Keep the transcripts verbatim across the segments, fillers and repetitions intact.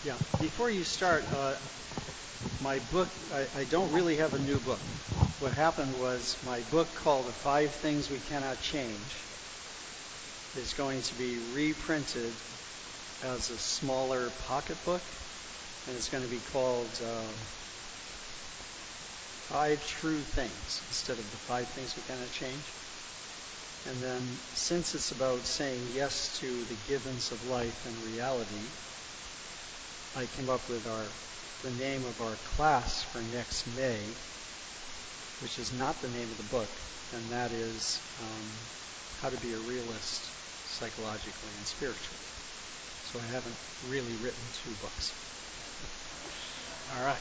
Yeah. Before you start, uh, my book, I, I don't really have a new book. What happened was my book called The Five Things We Cannot Change is going to be reprinted as a smaller pocketbook, and it's going to be called uh, Five True Things instead of The Five Things We Cannot Change. And then, since it's about saying yes to the givens of life and reality, I came up with our the name of our class for next May, which is not the name of the book, and that is um, How to Be a Realist Psychologically and Spiritually. So I haven't really written two books. All right.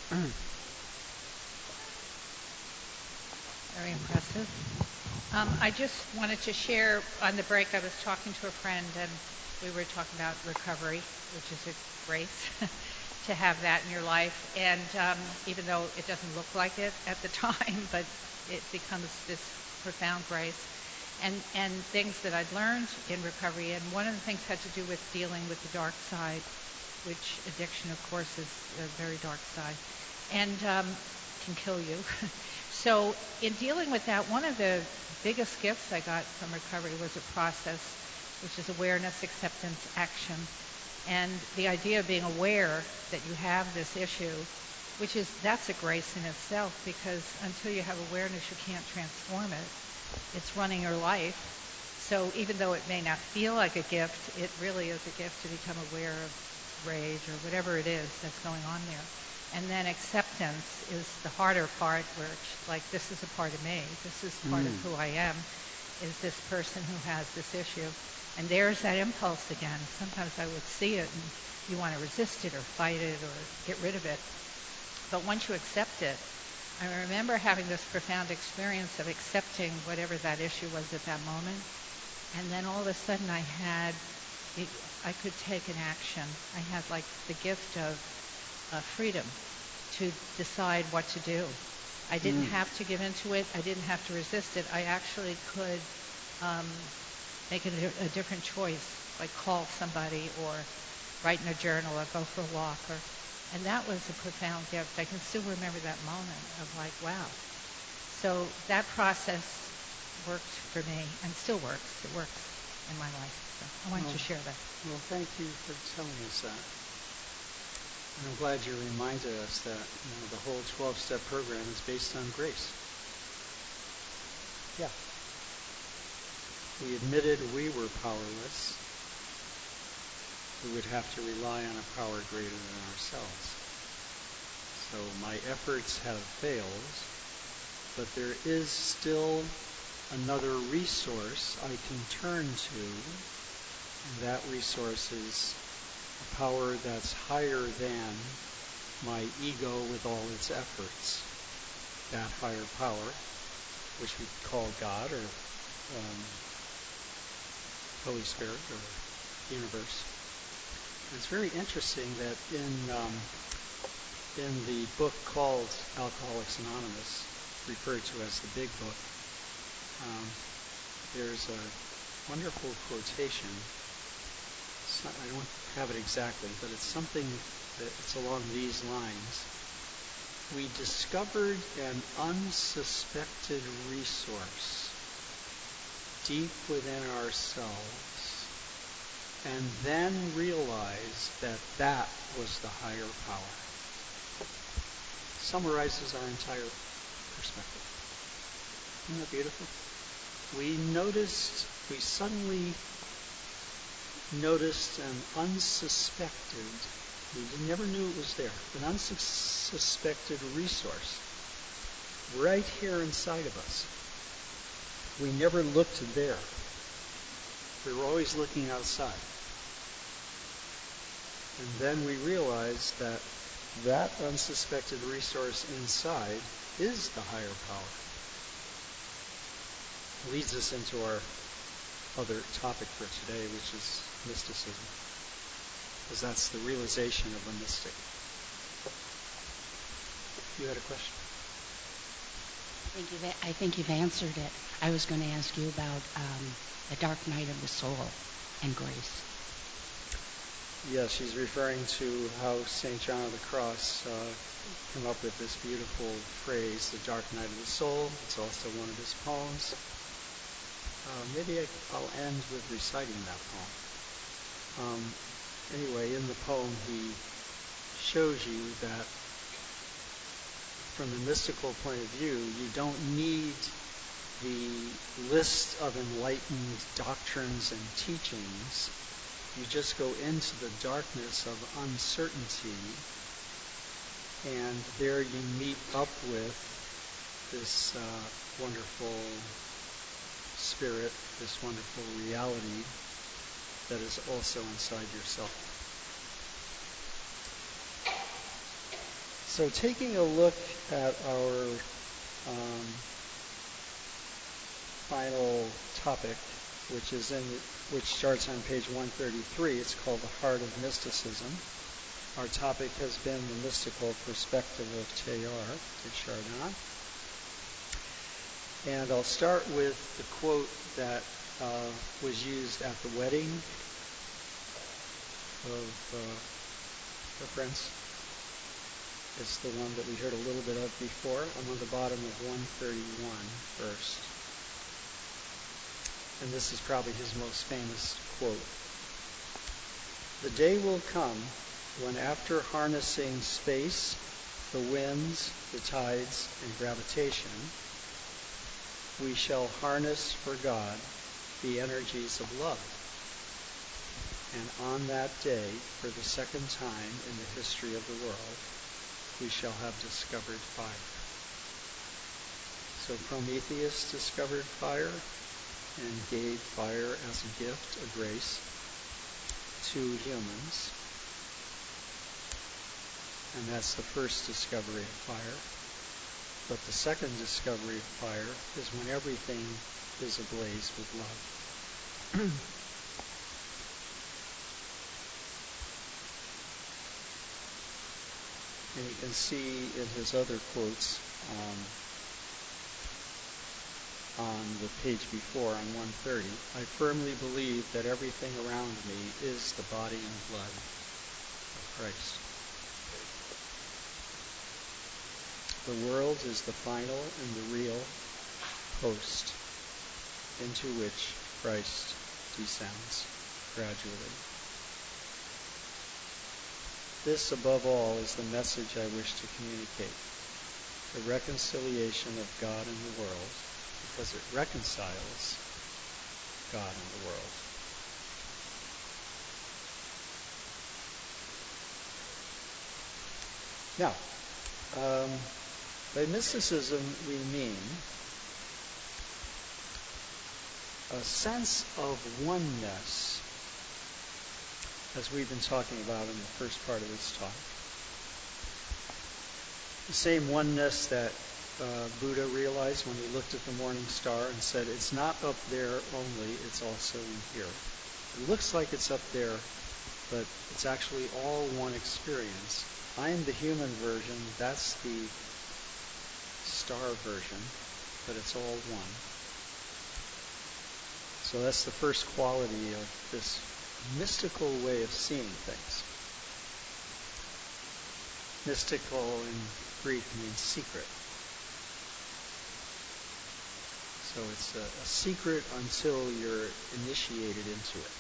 Very impressive. Um, I just wanted to share, on the break I was talking to a friend, and we were talking about recovery, which is a grace to have that in your life. And um, even though it doesn't look like it at the time, but it becomes this profound grace. And, and things that I'd learned in recovery, and one of the things had to do with dealing with the dark side, which addiction, of course, is a very dark side, and um, can kill you. So in dealing with that, one of the biggest gifts I got from recovery was a process, which is awareness, acceptance, action. And the idea of being aware that you have this issue, which is, that's a grace in itself, because until you have awareness, you can't transform it. It's running your life. So even though it may not feel like a gift, it really is a gift to become aware of rage or whatever it is that's going on there. And then acceptance is the harder part, where it's like, this is a part of me. This is part mm. of who I am, is this person who has this issue. And there's that impulse again. Sometimes I would see it and you want to resist it or fight it or get rid of it. But once you accept it, I remember having this profound experience of accepting whatever that issue was at that moment. And then all of a sudden I had, I could take an action. I had like the gift of uh, freedom to decide what to do. I didn't mm. have to give into it. I didn't have to resist it. I actually could um, make a, a different choice, like call somebody or write in a journal or go for a walk. Or, and that was a profound gift. I can still remember that moment of like, wow. So that process worked for me and still works. It works in my life. So I wanted well, to share that. Well, thank you for telling us that. And I'm glad you reminded us that, you know, the whole twelve-step program is based on grace. Yeah. We admitted we were powerless. We would have to rely on a power greater than ourselves. So my efforts have failed, but there is still another resource I can turn to, and that resource is a power that's higher than my ego with all its efforts. That higher power, which we call God or um, Holy Spirit or universe. It's very interesting that in um, in the book called Alcoholics Anonymous, referred to as the Big Book, um, there's a wonderful quotation. It's not, I don't have it exactly, but it's something that it's along these lines. We discovered an unsuspected resource deep within ourselves, and then realized that that was the higher power. Summarizes our entire perspective. Isn't that beautiful? We noticed, we suddenly noticed an unsuspected, we never knew it was there, an unsuspected resource right here inside of us. We never looked there. We were always looking outside. And then we realized that that unsuspected resource inside is the higher power. Leads us into our other topic for today, which is mysticism. Because that's the realization of a mystic. You had a question? I think you've, I think you've answered it. I was going to ask you about um, the dark night of the soul and grace. yeah, she's referring to how Saint John of the Cross uh, came up with this beautiful phrase, the dark night of the soul. It's also one of his poems. Uh, maybe I, I'll end with reciting that poem. Um, anyway, in the poem, he shows you that from the mystical point of view, you don't need the list of enlightened doctrines and teachings. You just go into the darkness of uncertainty, and there you meet up with this uh, wonderful spirit, this wonderful reality that is also inside yourself. So taking a look at our um, final topic, which is in, which starts on page one thirty-three. It's called The Heart of Mysticism. Our topic has been the mystical perspective of Teilhard de Chardin. And I'll start with the quote that uh, was used at the wedding of uh, the prince. It's the one that we heard a little bit of before. I'm on the bottom of one thirty-one first. And this is probably his most famous quote. The day will come when, after harnessing space, the winds, the tides, and gravitation, we shall harness for God the energies of love. And on that day, for the second time in the history of the world, we shall have discovered fire. So Prometheus discovered fire and gave fire as a gift, a grace, to humans. And that's the first discovery of fire. But the second discovery of fire is when everything is ablaze with love. And you can see in his other quotes um, on the page before, on one thirty, I firmly believe that everything around me is the body and blood of Christ. The world is the final and the real post into which Christ descends gradually. This, above all, is the message I wish to communicate. The reconciliation of God and the world, because it reconciles God and the world. Now, um, by mysticism we mean a sense of oneness, as we've been talking about in the first part of this talk. The same oneness that uh, Buddha realized when he looked at the morning star and said, it's not up there only, it's also in here. It looks like it's up there, but it's actually all one experience. I'm the human version, that's the star version, but it's all one. So that's the first quality of this mystical way of seeing things. Mystical in Greek means secret. So it's a, a secret until you're initiated into it.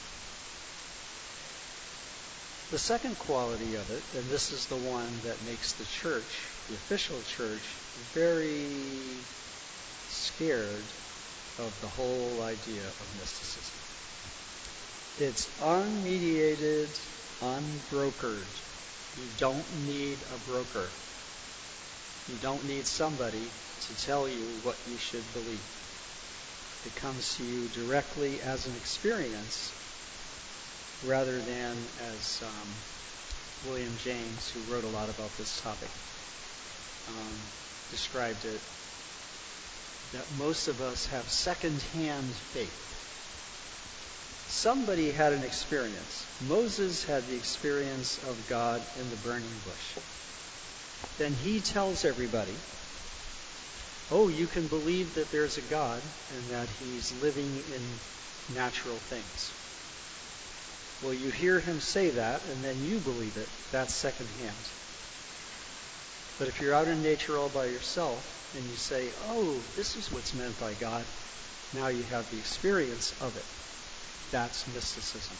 The second quality of it, and this is the one that makes the church, the official church, very scared of the whole idea of mysticism. It's unmediated, unbrokered. You don't need a broker. You don't need somebody to tell you what you should believe. It comes to you directly as an experience rather than as um, William James, who wrote a lot about this topic, um, described it, that most of us have second-hand faith. Somebody had an experience. Moses had the experience of God in the burning bush. Then he tells everybody, oh, you can believe that there's a God and that he's living in natural things. Well, you hear him say that, and then you believe it. That's secondhand. But if you're out in nature all by yourself, and you say, oh, this is what's meant by God, now you have the experience of it. That's mysticism.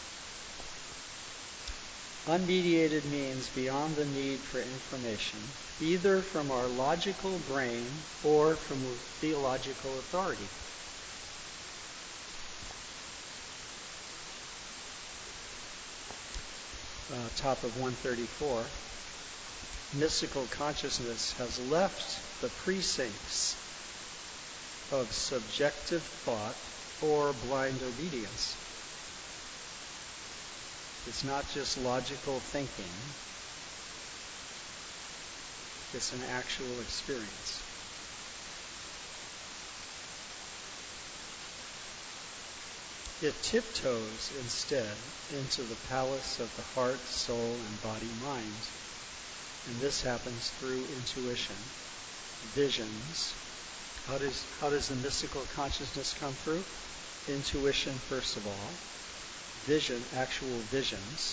Unmediated means beyond the need for information, either from our logical brain or from theological authority. Uh, top of one thirty-four. Mystical consciousness has left the precincts of subjective thought or blind obedience. It's not just logical thinking. It's an actual experience. It tiptoes instead into the palace of the heart, soul, and body-mind. And this happens through intuition, visions. How does, how does the mystical consciousness come through? Intuition, first of all. Vision, actual visions.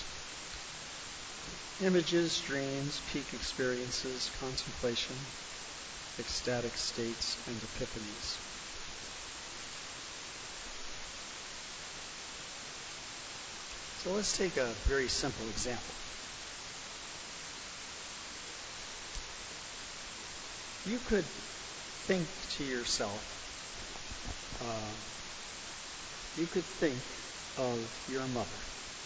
Images, dreams, peak experiences, contemplation, ecstatic states, and epiphanies. So let's take a very simple example. You could think to yourself, uh, you could think of your mother.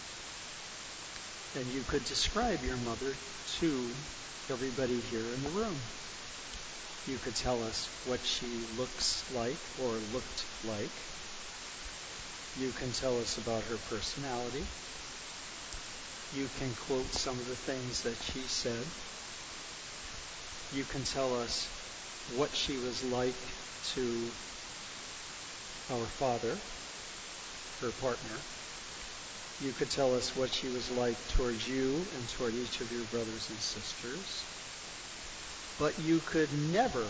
And you could describe your mother to everybody here in the room. You could tell us what she looks like or looked like. You can tell us about her personality. You can quote some of the things that she said. You can tell us what she was like to our father, her partner. You could tell us what she was like towards you and toward each of your brothers and sisters. But you could never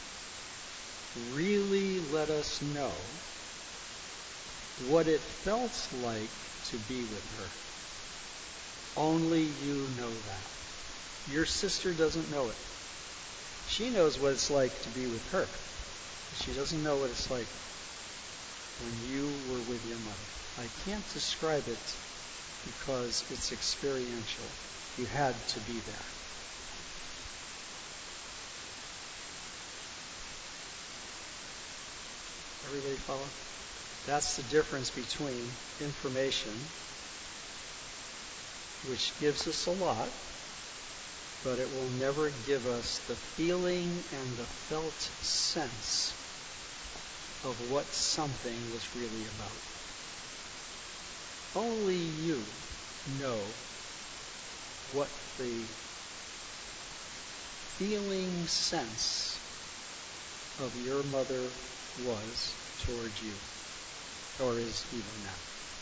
really let us know what it felt like to be with her. Only you know that. Your sister doesn't know it. She knows what it's like to be with her. She doesn't know what it's like when you were with your mother. I can't describe it because it's experiential. You had to be there. Everybody follow? That's the difference between information, which gives us a lot, but it will never give us the feeling and the felt sense of what something was really about. Only you know what the feeling sense of your mother was towards you, or is even now.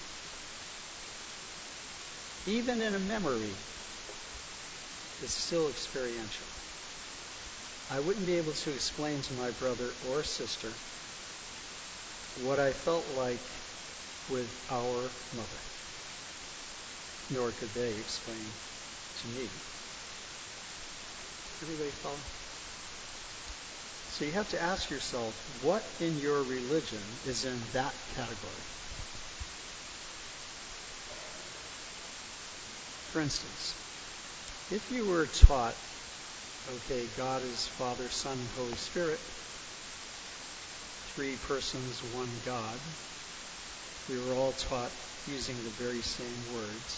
Even in a memory, it's still experiential. I wouldn't be able to explain to my brother or sister what I felt like with our mother, nor could they explain to me. Everybody follow? So you have to ask yourself, what in your religion is in that category? For instance, if you were taught, okay, God is Father, Son, and Holy Spirit, three persons, one God, we were all taught using the very same words.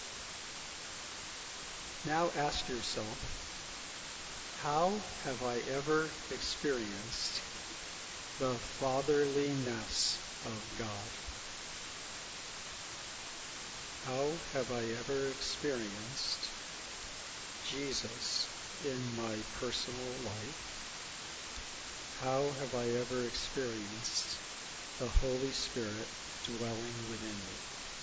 Now ask yourself, how have I ever experienced the fatherliness of God? How have I ever experienced Jesus in my personal life? How have I ever experienced the Holy Spirit dwelling within me?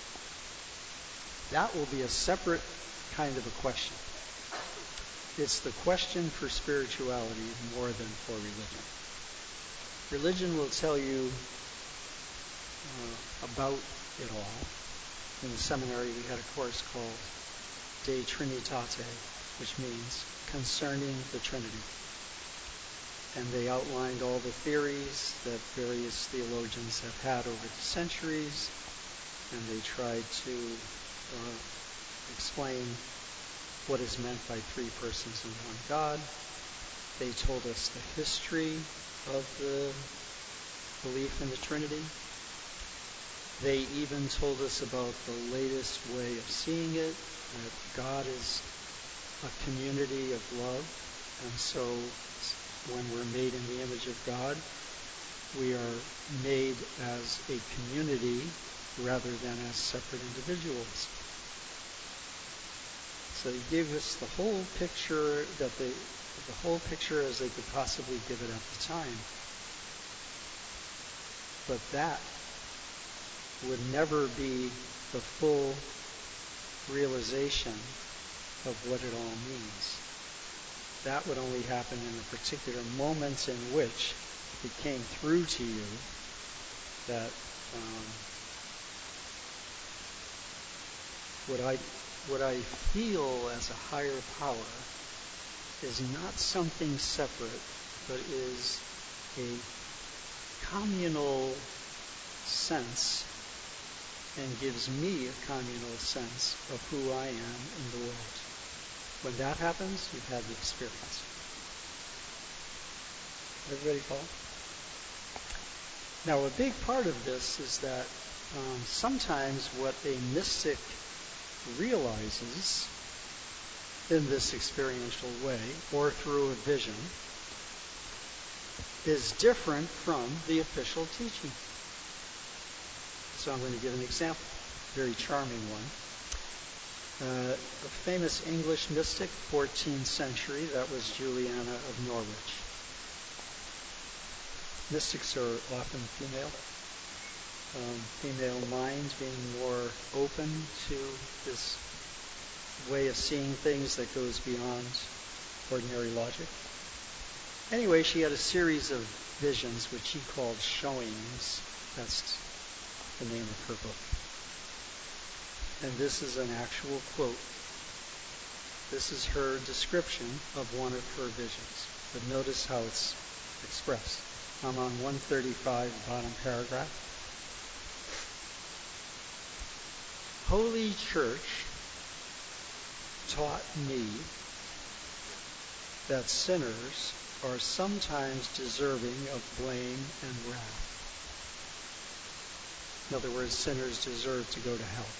That will be a separate kind of a question. It's the question for spirituality more than for religion. Religion will tell you uh, about it all, in the seminary, we had a course called De Trinitate, which means concerning the Trinity. And they outlined all the theories that various theologians have had over the centuries, and they tried to uh, explain what is meant by three persons in one God. They told us the history of the belief in the Trinity. They even told us about the latest way of seeing it, that God is a community of love, and so when we're made in the image of God, we are made as a community rather than as separate individuals. So he gave us the whole picture that they, the whole picture as they could possibly give it at the time. But that would never be the full realization of what it all means. That would only happen in the particular moments in which it came through to you that um, what I what I feel as a higher power is not something separate, but is a communal sense, and gives me a communal sense of who I am in the world. When that happens, you've had the experience. Everybody follow? Now, a big part of this is that um, sometimes what a mystic realizes in this experiential way, or through a vision, is different from the official teaching. So I'm going to give an example, a very charming one. Uh, a famous English mystic, fourteenth century, that was Juliana of Norwich. Mystics are often female. Um, female minds being more open to this way of seeing things that goes beyond ordinary logic. Anyway, she had a series of visions which she called showings. That's the name of her book. And this is an actual quote. This is her description of one of her visions. But notice how it's expressed. I'm on one thirty-five, bottom paragraph. Holy Church taught me that sinners are sometimes deserving of blame and wrath. In other words, sinners deserve to go to hell.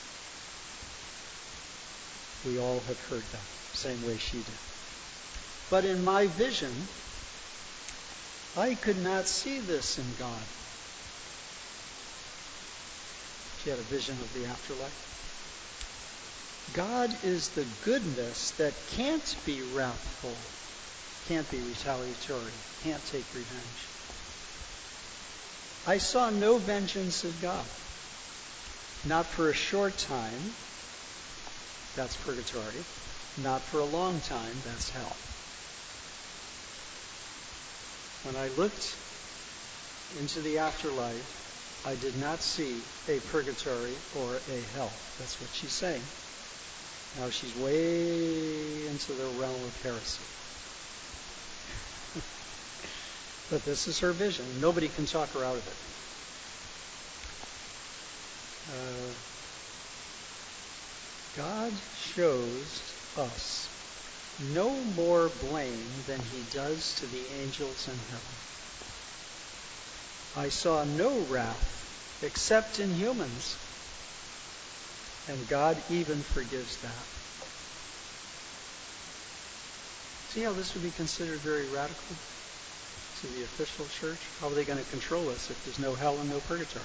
We all have heard that, same way she did. But in my vision, I could not see this in God. She had a vision of the afterlife. God is the goodness that can't be wrathful, can't be retaliatory, can't take revenge. I saw no vengeance of God. Not for a short time, that's purgatory. Not for a long time, that's hell. When I looked into the afterlife, I did not see a purgatory or a hell. That's what she's saying. Now she's way into the realm of heresy. But this is her vision. Nobody can talk her out of it. Uh, God shows us no more blame than he does to the angels in heaven. I saw no wrath except in humans, and God even forgives that. See how this would be considered very radical to the official church? How are they going to control us if there's no hell and no purgatory?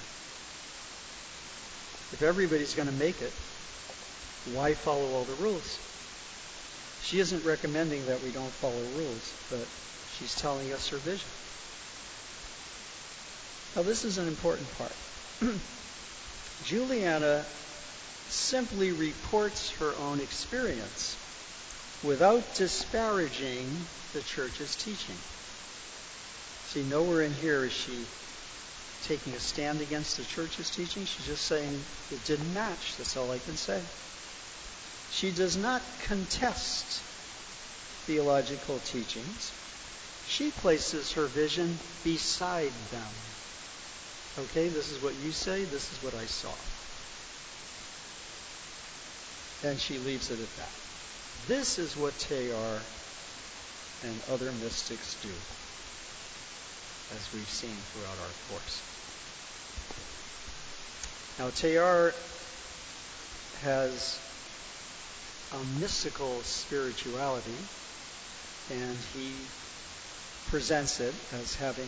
If everybody's going to make it, why follow all the rules? She isn't recommending that we don't follow rules, but she's telling us her vision. Now, this is an important part. Juliana simply reports her own experience without disparaging the church's teaching. See, nowhere in here is she taking a stand against the church's teaching. She's just saying it didn't match. That's all I can say. She does not contest theological teachings. She places her vision beside them. Okay, this is what you say, this is what I saw. And she leaves it at that. This is what Teilhard and other mystics do, as we've seen throughout our course. Now, Teilhard has a mystical spirituality, and he presents it as having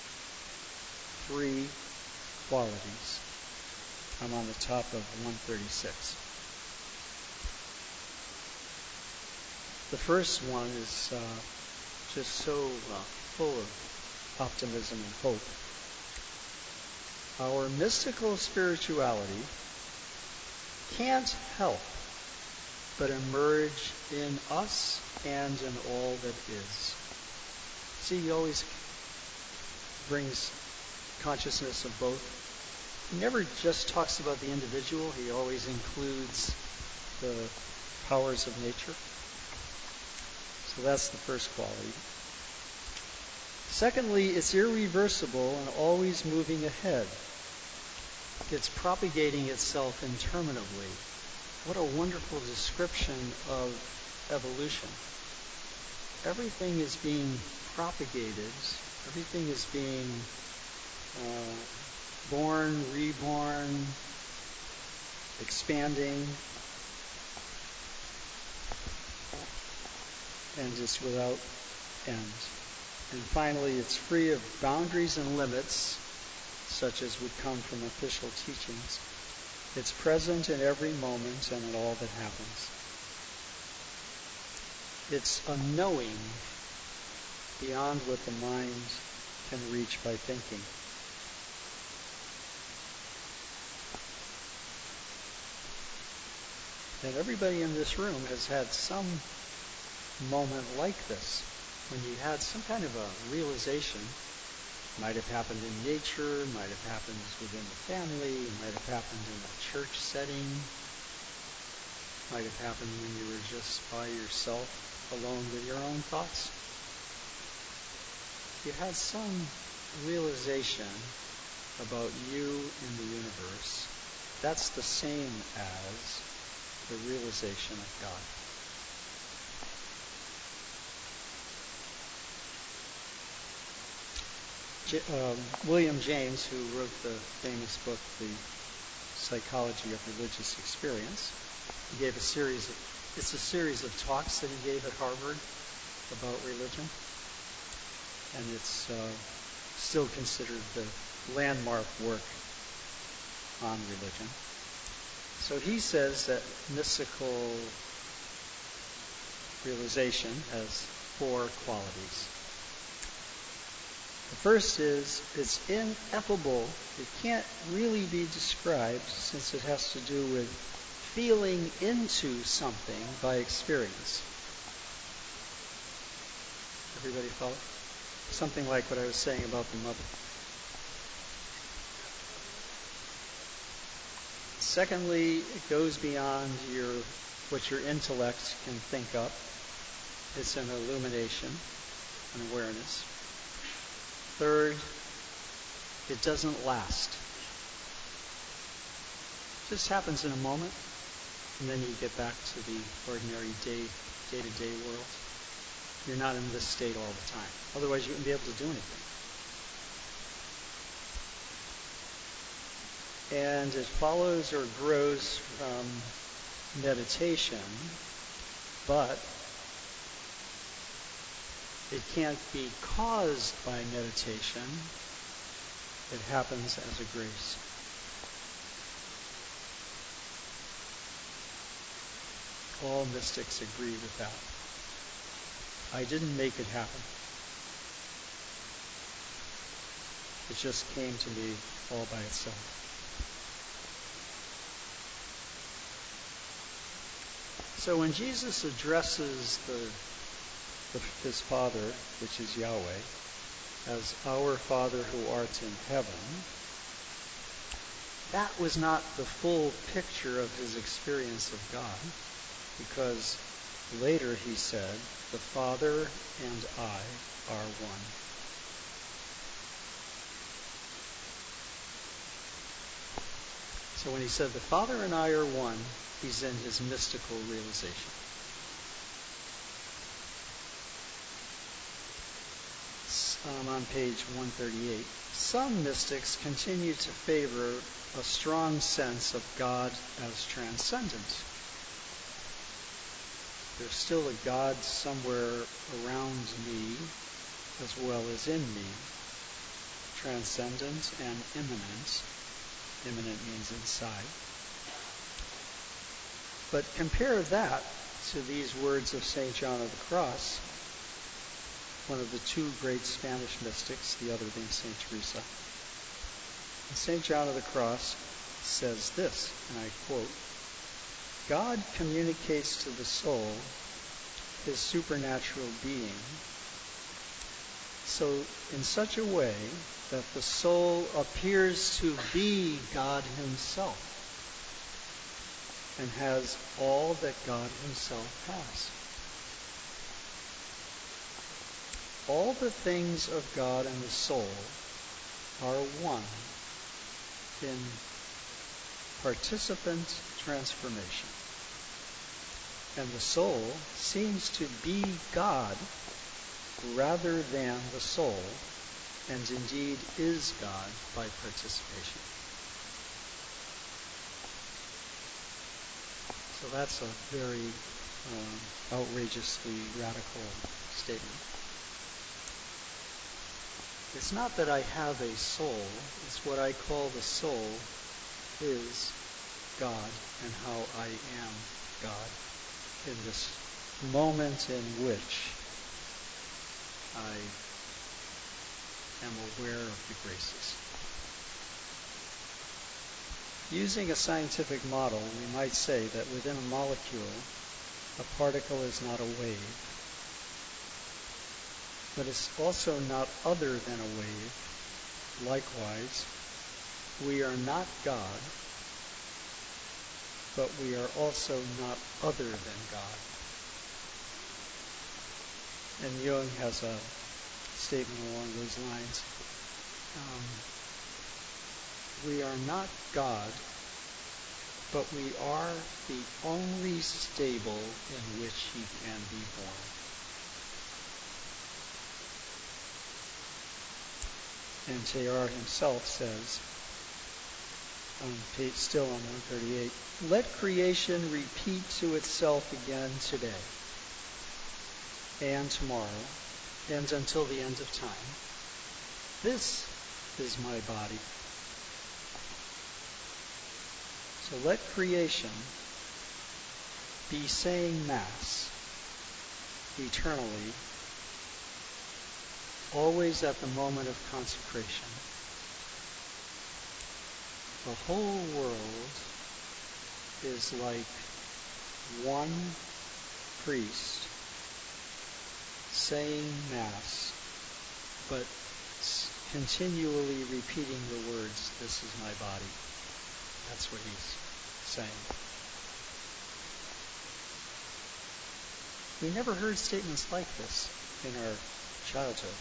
three qualities. I'm on the top of one thirty-six. The first one is uh, just so uh, full of optimism and hope. Our mystical spirituality can't help but emerge in us and in all that is. See, he always brings consciousness of both. He never just talks about the individual. He always includes the powers of nature. So that's the first quality. Secondly, it's irreversible and always moving ahead. It's propagating itself interminably. What a wonderful description of evolution. Everything is being propagated. Everything is being uh, born, reborn, expanding, and is without end. And finally, it's free of boundaries and limits, such as would come from official teachings. It's present in every moment and in all that happens. It's a knowing beyond what the mind can reach by thinking. And everybody in this room has had some moment like this, when you had some kind of a realization. Might have happened in nature, might have happened within the family, might have happened in a church setting, might have happened when you were just by yourself, alone with your own thoughts. You had some realization about you in the universe. That's the same as the realization of God. J- um, William James, who wrote the famous book, The Psychology of Religious Experience, he gave a series of, it's a series of talks that he gave at Harvard about religion. And it's uh, still considered the landmark work on religion. So he says that mystical realization has four qualities. The first is it's ineffable. It can't really be described since it has to do with feeling into something by experience. Everybody follow? Something like what I was saying about the mother. Secondly, it goes beyond your what your intellect can think up. It's an illumination, an awareness. Third, it doesn't last. It just happens in a moment, and then you get back to the ordinary day, day-to-day world. You're not in this state all the time. Otherwise, you wouldn't be able to do anything. And it follows or grows from meditation, but it can't be caused by meditation. It happens as a grace. All mystics agree with that. I didn't make it happen. It just came to me all by itself. So when Jesus addresses the The, his Father, which is Yahweh, as our Father who art in heaven, that was not the full picture of his experience of God, because later he said, the Father and I are one. So when he said, the Father and I are one, he's in his mystical realization. Um, on page one thirty-eight, some mystics continue to favor a strong sense of God as transcendent. There's still a God somewhere around me as well as in me, transcendent and immanent. Immanent means inside. But compare that to these words of Saint John of the Cross, one of the two great Spanish mystics, the other being Saint Teresa. And Saint John of the Cross says this, and I quote, God communicates to the soul his supernatural being, so in such a way that the soul appears to be God himself and has all that God himself has. All the things of God and the soul are one in participant transformation. And the soul seems to be God rather than the soul, and indeed is God by participation. So that's a very uh, outrageously radical statement. It's not that I have a soul, it's what I call the soul is God and how I am God in this moment in which I am aware of the graces. Using a scientific model, we might say that within a molecule, a particle is not a wave, but it's also not other than a wave. Likewise, we are not God, but we are also not other than God. And Jung has a statement along those lines. Um, we are not God, but we are the only stable in which he can be born. And Teilhard himself says, on page, still on one thirty-eight, let creation repeat to itself again today and tomorrow and until the end of time. This is my body. So let creation be saying Mass eternally, always at the moment of consecration. The whole world is like one priest saying Mass, but continually repeating the words, this is my body. That's what he's saying. We never heard statements like this in our childhood.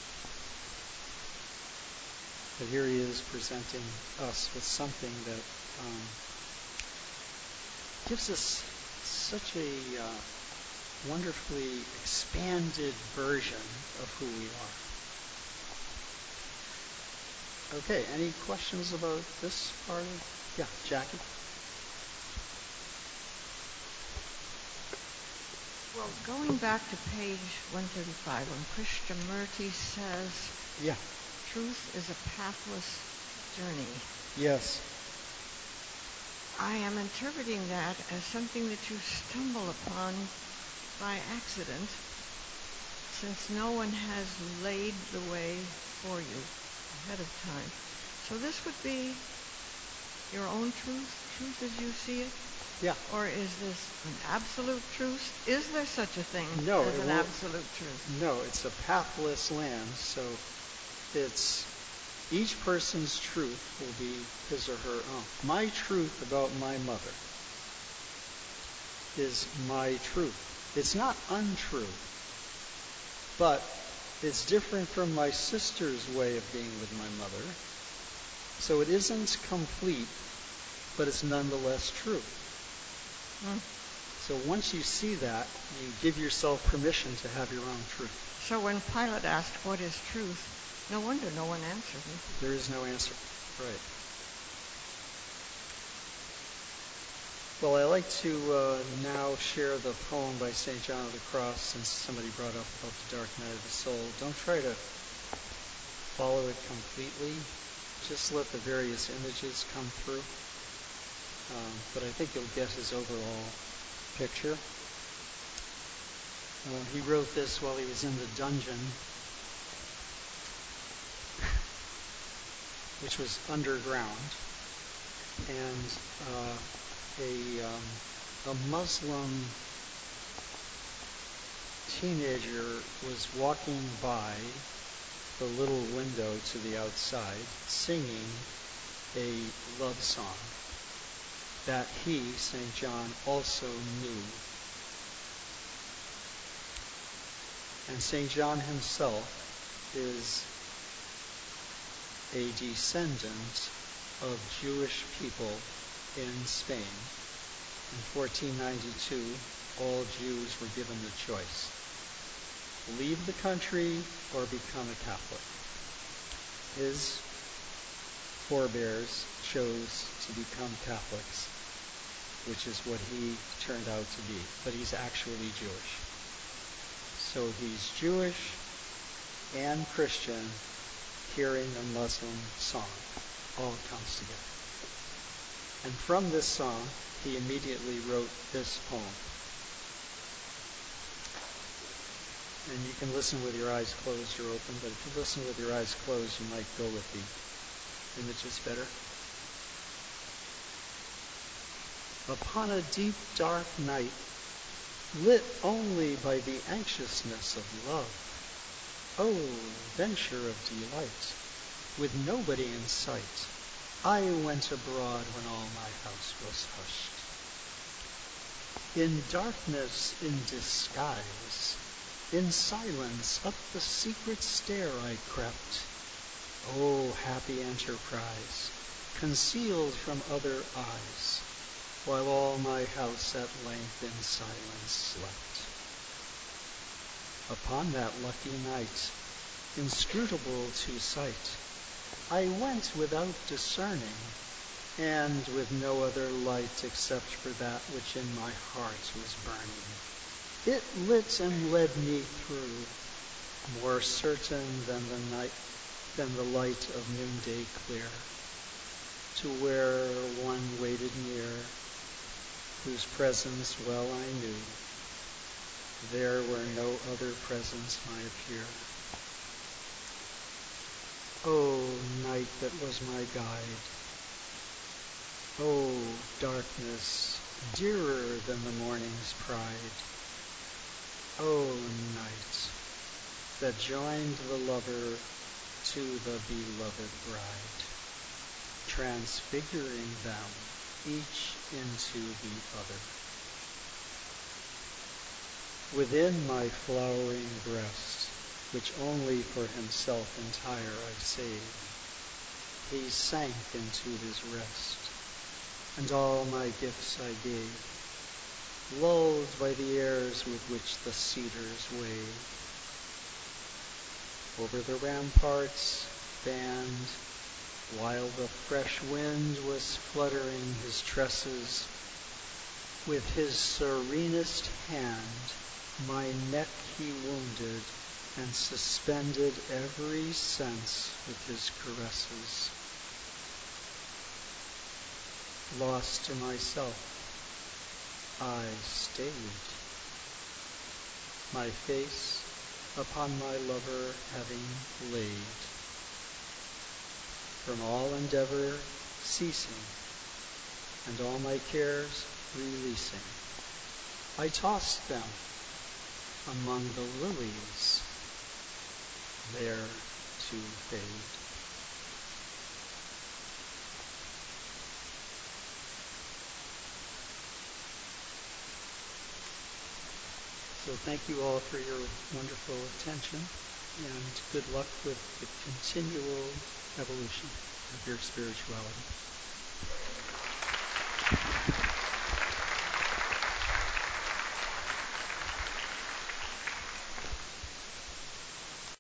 But here he is presenting us with something that um, gives us such a uh, wonderfully expanded version of who we are. Okay, any questions about this part of? Yeah, Jackie? Well, going back to page one thirty-five, when Krishnamurti says, yeah, truth is a pathless journey. Yes. I am interpreting that as something that you stumble upon by accident, since no one has laid the way for you ahead of time. So this would be your own truth, truth as you see it? Yeah. Or is this an absolute truth? Is there such a thing no, as an won't. absolute truth? No, it's a pathless land, so it's Each person's truth will be his or her own. My truth about my mother is my truth. It's not untrue, but it's different from my sister's way of being with my mother. So it isn't complete, but it's nonetheless true. Mm. So once you see that, you give yourself permission to have your own truth. So when Pilate asked, what is truth? No wonder no one answered him. There is no answer. Right. Well, I like to uh, now share the poem by Saint John of the Cross, since somebody brought up about the dark night of the soul. Don't try to follow it completely. Just let the various images come through. Um, but I think you'll get his overall picture. Uh, he wrote this while he was in the dungeon, which was underground, and uh, a, um, a Muslim teenager was walking by the little window to the outside, singing a love song that he, Saint John, also knew. And Saint John himself is a descendant of Jewish people in Spain. In fourteen ninety-two, all Jews were given the choice: leave the country or become a Catholic. His forebears chose to become Catholics, which is what he turned out to be. But he's actually Jewish. So he's Jewish and Christian, hearing a Muslim song. All comes together. And from this song, he immediately wrote this poem. And you can listen with your eyes closed or open, but if you listen with your eyes closed, you might go with the images better. Upon a deep, dark night, lit only by the anxiousness of love, oh, venture of delight, with nobody in sight, I went abroad when all my house was hushed. In darkness, in disguise, in silence, up the secret stair I crept. Oh, happy enterprise, concealed from other eyes, while all my house at length in silence slept. Upon that lucky night, inscrutable to sight, I went without discerning, and with no other light except for that which in my heart was burning. It lit and led me through, more certain than the night, than the light of noonday clear, to where one waited near, whose presence well I knew. There where no other presence might appear. O night that was my guide, O darkness dearer than the morning's pride, O night that joined the lover to the beloved bride, transfiguring them each into the other. Within my flowering breast, which only for himself entire I saved, he sank into his rest, and all my gifts I gave, lulled by the airs with which the cedars wave. Over the ramparts fanned, while the fresh wind was fluttering his tresses, with his serenest hand my neck he wounded, and suspended every sense with his caresses. Lost to myself, I stayed, my face upon my lover having laid, from all endeavor ceasing, and all my cares releasing, I tossed them among the lilies, there to fade. So thank you all for your wonderful attention, and good luck with the continual evolution of your spirituality.